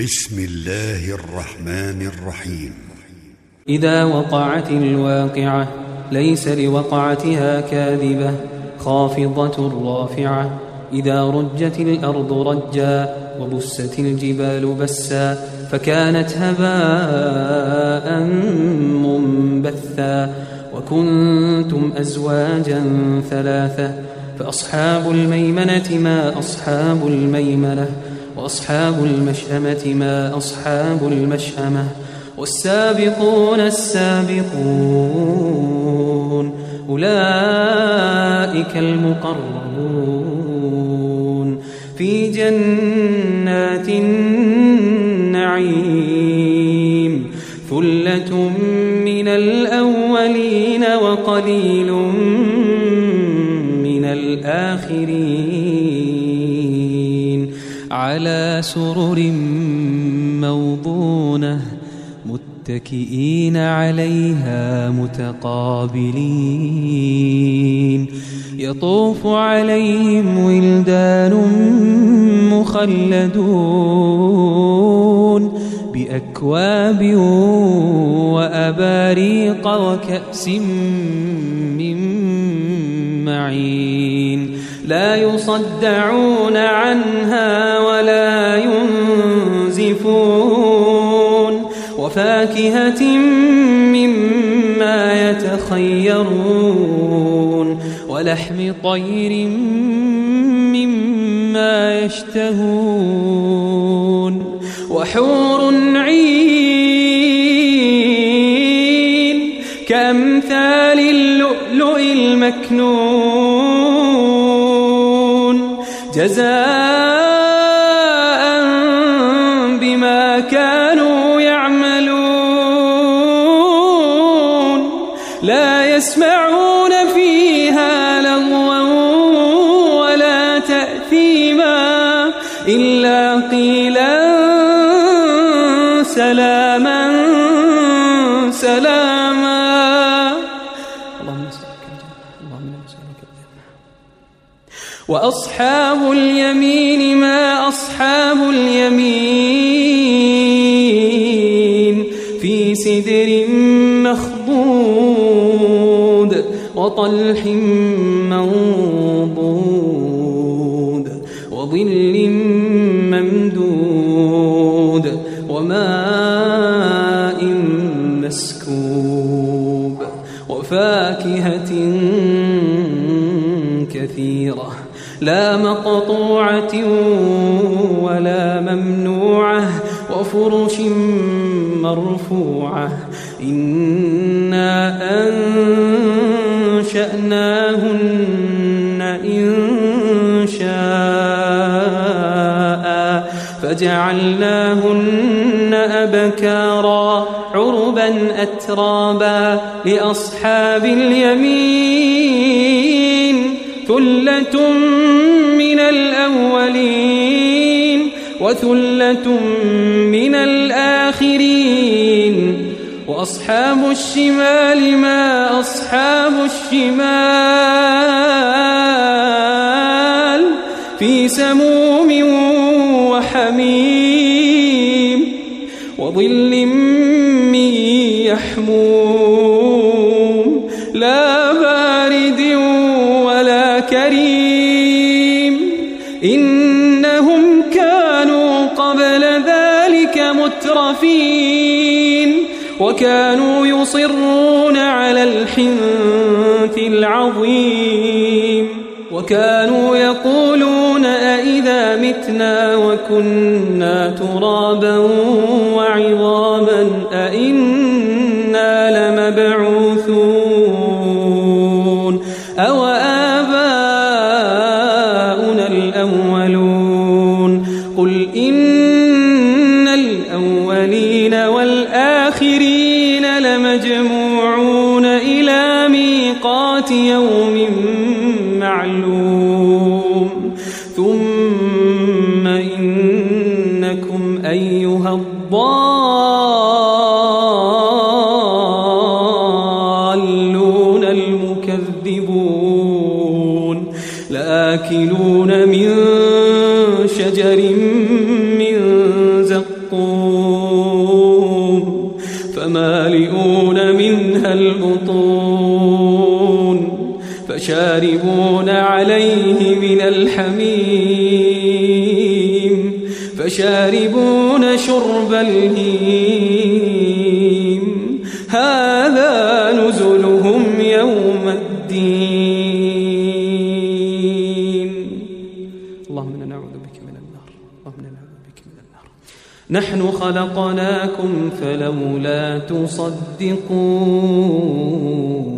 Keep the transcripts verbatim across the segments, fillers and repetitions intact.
بسم الله الرحمن الرحيم. إذا وقعت الواقعة ليس لوقعتها كاذبة خافضة رافعة. إذا رجت الأرض رجا وبست الجبال بسا فكانت هباء منبثا وكنتم أزواجا ثلاثة فأصحاب الميمنة ما أصحاب الميمنة وأصحاب المشأمة ما أصحاب المشأمة والسابقون السابقون أولئك المقربون في جنات النعيم ثلة من الأولين وقليل من الآخرين على سرر موضونة متكئين عليها متقابلين يطوف عليهم ولدان مخلدون بأكواب وأباريق وكأس من معين لا يصدعون عنها ولا ينزفون وفاكهة مما يتخيرون ولحم طير مما يشتهون وحور عين كأمثال اللؤلؤ المكنون جزاء بما كانوا يعملون لا يسمعون فيها لغوا ولا تأثيما إلا قيلا سلاما سلاما. اللهم نسألك الجنة اللهم نسألك الجنة. وأصحاب اليمين ما أصحاب اليمين في سدر مخضود وطلح منضود وظل ممدود وماء مسكوب وفاكهة كثيرة لا مقطوعة ولا ممنوعة وفرش مرفوعة إنا أنشأناهن إن شاء فجعلناهن أبكارا عربا أترابا لأصحاب اليمين ثلة من الأولين وثلة من الآخرين وأصحاب الشمال ما أصحاب الشمال في سموم وحميم وظل من يحموم لا بارد ولا كريم إنهم كانوا قبل ذلك مترفين وكانوا يصرون على الحنث العظيم وكانوا يقولون أئذا متنا وكنا ترابا وعظاما أئنا لمبعوثون أو آباؤنا الأولون قل إن الأولين والآخرين لمجموعون إلى ميقات يوم معلوم ثم إنكم أيها الضالون المكذبون لآكلون من شجر من زقوم فشاربون شرب الهيم هذا نزلهم يوم الدين. اللهم إنا نعوذ بك من النار. اللهم إنا نعوذ بك من النار. نحن خلقناكم فلولا تصدقون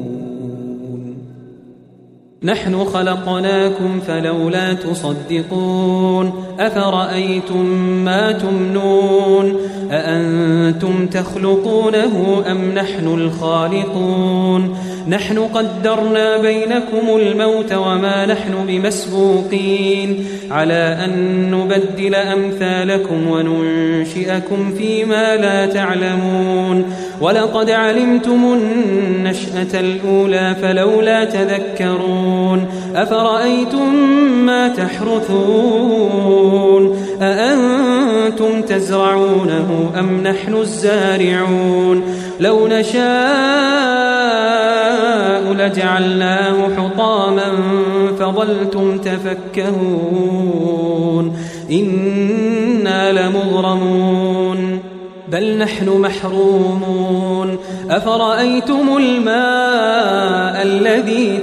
نحن خلقناكم فلولا تصدقون أفرأيتم ما تمنون أأنتم تخلقونه أم نحن الخالقون نحن قدرنا بينكم الموت وما نحن بمسبوقين على أن نبدل أمثالكم وننشئكم فيما لا تعلمون ولقد علمتم النشأة الأولى فلولا تذكرون أفرأيتم ما تحرثون أأنتم تزرعونه أم نحن الزارعون لو نشاء لجعلناه حطاما فظلتم تفكهون إنا لمغرمون بل نحن محرومون أفرأيتم الماء الذي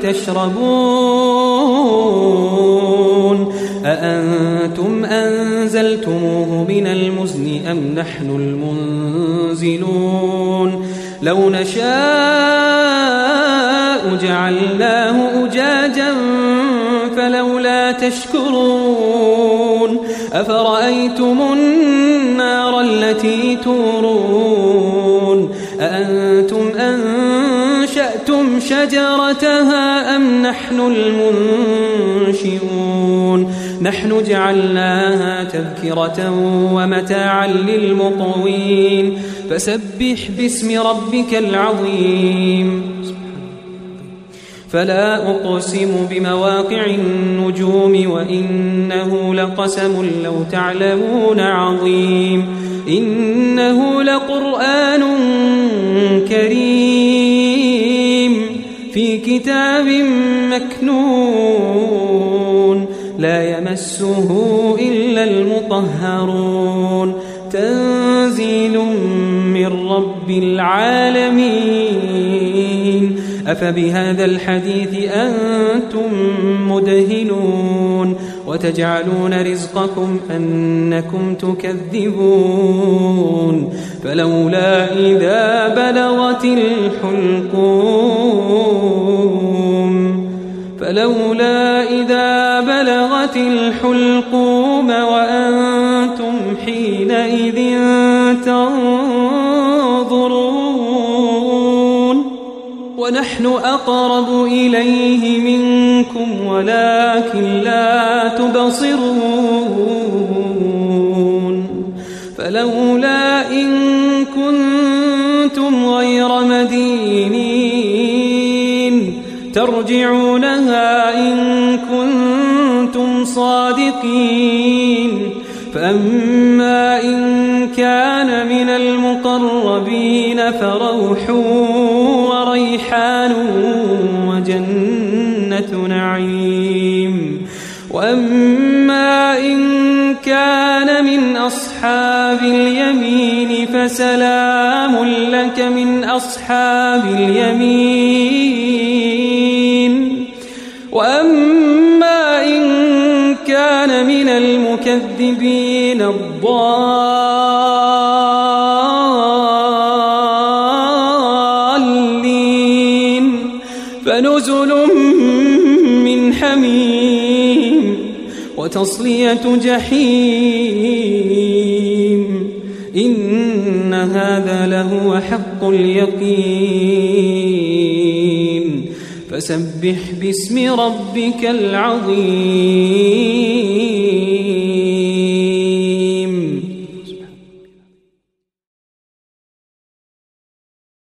تشربون أأنتم أنزلتموه من المزن أم نحن المنزلون لو نشاء جعلناه أجاجا فلولا تشكرون أفرأيتم النار التي تورون أأنتم أنشأتم شجرتها أم نحن المنشئون نحن جعلناها تذكرة ومتاعا للمقوين فسبح باسم ربك العظيم. فلا أقسم بمواقع النجوم وإنه لقسم لو تعلمون عظيم إنه لقرآن كريم في كتاب مكنون لا يمسه إلا المطهرون تنزيل من رب العالمين أفبهذا الحديث أنتم مدهنون وتجعلون رزقكم أنكم تكذبون فلولا إذا بلغت الحلقوم فلولا إذا بلغت الحلقوم وأنتم حينئذ تنظرون ونحن أقرب إليه منكم ولكن لا تبصرون فلولا إن كنتم غير مدينين ترجعونها إن كنتم صادقين فأما إن كان من المقربين فروح وريحان وجنة نعيم وأما إن كان من أصحاب اليمين فسلام لك من أصحاب اليمين وأما إن كان من المكذبين الضالين فنزل من حميم وتصلية جحيم إن هذا لهو حق اليقين فسبح باسم ربك العظيم.